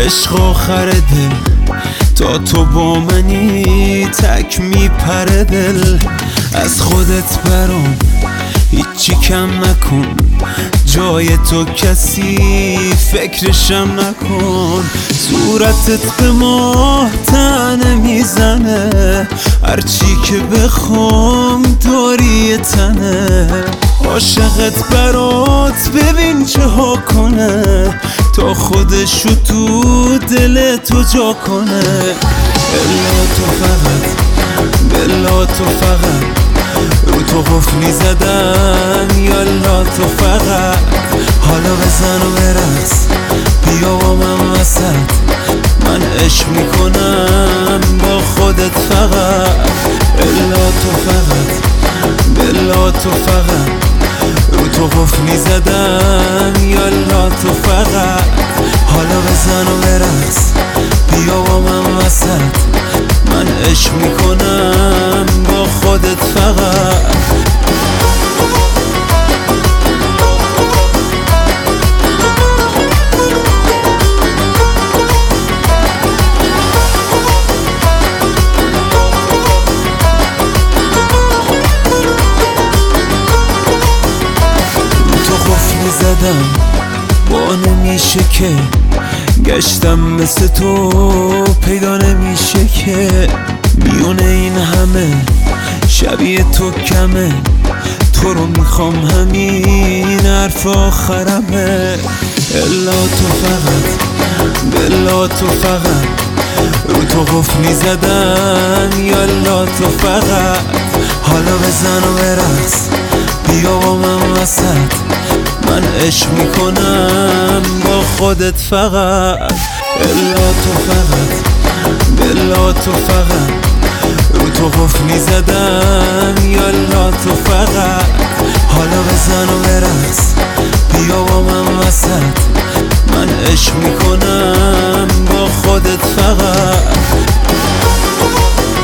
عشق آخر دل تا تو با منی تک میپره دل. از خودت برام هیچی کم نکن، جای تو کسی فکرشم نکن. صورتت به ماه تنه میزنه، هرچی که بخوام داری تنه. عاشقت برات ببین چه ها کنه، تا خودشو تو دل تو جا کنه. الا تو فقط، بلا تو فقط، رو تو قفلی زدم. یالا تو فقط، حالا بزن و برقص، بیا با من وسط. من عشق میکنم با خودت فقط. الا تو فقط، بلا تو فقط، رو تو قفلی زدم. یالا تو فقط، حالا بزن و برقص، بیا با من وسط. من عشق میکنم با خودت فقط. زدم با نمیشه که گشتم مثل تو، پیدا نمیشه که میونه این همه شبیه تو کمه. تو رو میخوام همین حرف آخرمه. الا تو فقط، بلا تو فقط، رو تو قفلی زدم. یالا تو فقط، حالا بزن و برقص، بیا با من وسط. من عشق میکنم با خودت فقط. الا تو فقط، بلا تو فقط، رو تو قفلی زدم. یالا تو فقط، حالا بزن و برقص، بیا با من وسط. من عشق میکنم